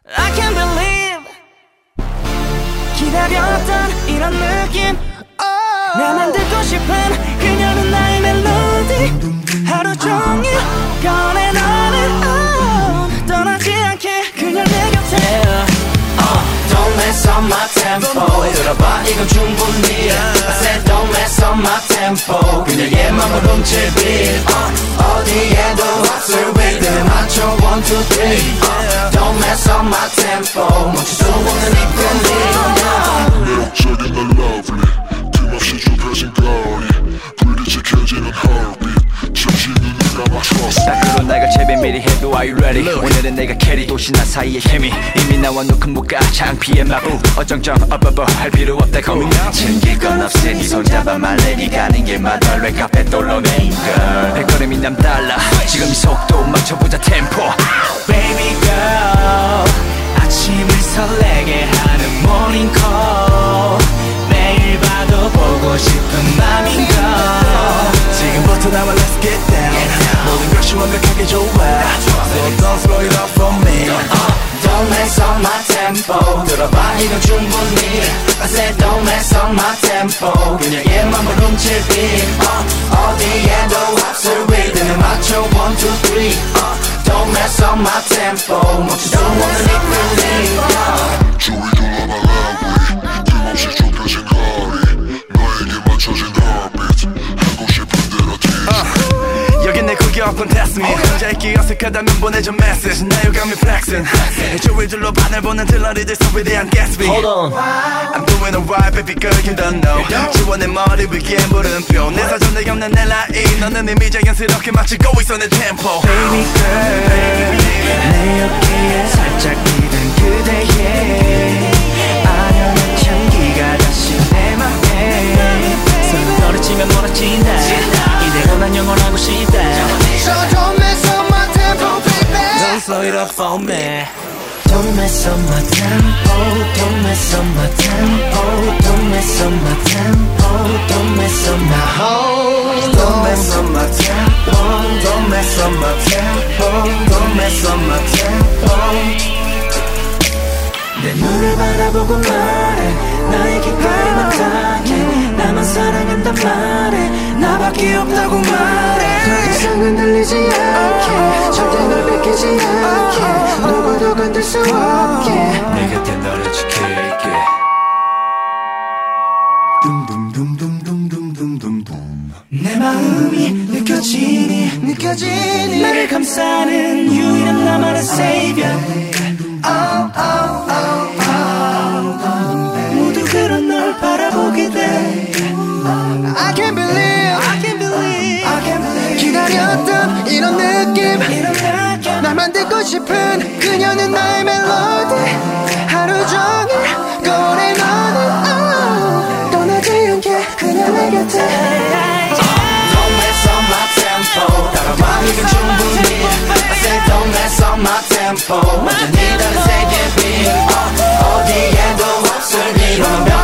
I can't believe 기다렸던 이런 느낌 나만 듣고 싶은 그녀는 나의 멜로디 하루 종일 꺼내 너는 떠나지 않게 그녀 내 곁에 Don't mess up my tempo 들어봐 이건 충분히 I said don't mess up my tempo 그녀의 맘을 훔칠 beat 어디에도 없을 rhythm 맞춰 1, 2, 3 Don't mess up my tempo 멈출 수 없는 이 feeling 매력적인 날 lovely 틈없이 좁혀진 거리 불이 지켜지는 heartbeat 잠시 눈을 감아 trust 딱 그런 날 같이 비밀이 해도 Are you ready 오늘은 내가 캐리 도시나 사이의 케미 이미 나와 놓은 무가 창피의 마부 어정쩡 할 필요 없다 고민 챙길 건 없으니 네 손잡아 말래 네 가는 길마다 랩카페 돌로네 girl 발걸음이 남달라 지금 이 속도 맞춰보자 템포 Baby girl 아침을 설레게 하는 morning call 매일 봐도 보고 싶은 맘인걸 지금부터 나와 let's get down 모든 것이 완벽하게 좋아 So don't slow it up for me Don't mess up my tempo 들어봐 이건 충분히 I said don't mess up my tempo 그녀의 맘을 훔칠 beat 어디에도 없을 rhythm에 맞춰 1, 2, 3 Don't mess up my tempo 멈출 수 없는 이 feeling 조리 둘러봐 lovely 틈없이 좁혀진 거리 너에게 맞춰진 heartbeat 하고 싶은 대로 tease 여긴 내 구역은 test me 혼자 있기 어색하다면 보내줘 message 나 유감이 flexing 조리 둘러봐 날 보는 들러리들 소리에 대한 Gatsby Hold on I'm doing alright baby girl you don't know 지워 내 머리 위에 물음표 내 사전에 없는 내 라인 너는 이미 자연스럽게 맞추고 있어 내 템포 Baby girl 내 어깨에 살짝 기댄 그대의 아련한 향기가 다시 내 맘에 서로 떨어지면 멀어진다 이대로 난 영원하고 싶다 So don't mess up my tempo baby Don't slow it up for me Don't mess up my tempo Don't mess up my tempo Don't mess up my tempo Don't mess up my whole Don't mess up my tempo Don't mess up my tempo Don't mess up my tempo 내 눈을 바라보고 말해 나에게 갈망하게 나만 사랑한단 말해 나밖에 없다고 말해 더 이상은 들리지 않게 절대 널 뺏기지 않게 누구도 건들 수 없게 내 곁에 너를 지킬게 내 마음이 느껴지니 나를 감싸는 유일한 나만의 savior 모두 그런 널 바라보게 돼 I can't believe 기다렸던 이런 느낌 나만 듣고 싶은 그녀는 나의 멜로디 하루 종일 꺼내 너는 떠나지 않게 그녀 내 곁에 Don't mess up my tempo 따라와 이건 충분히 I said don't mess up my tempo 완전히 다른 세계 beat 어디에도 없을 이런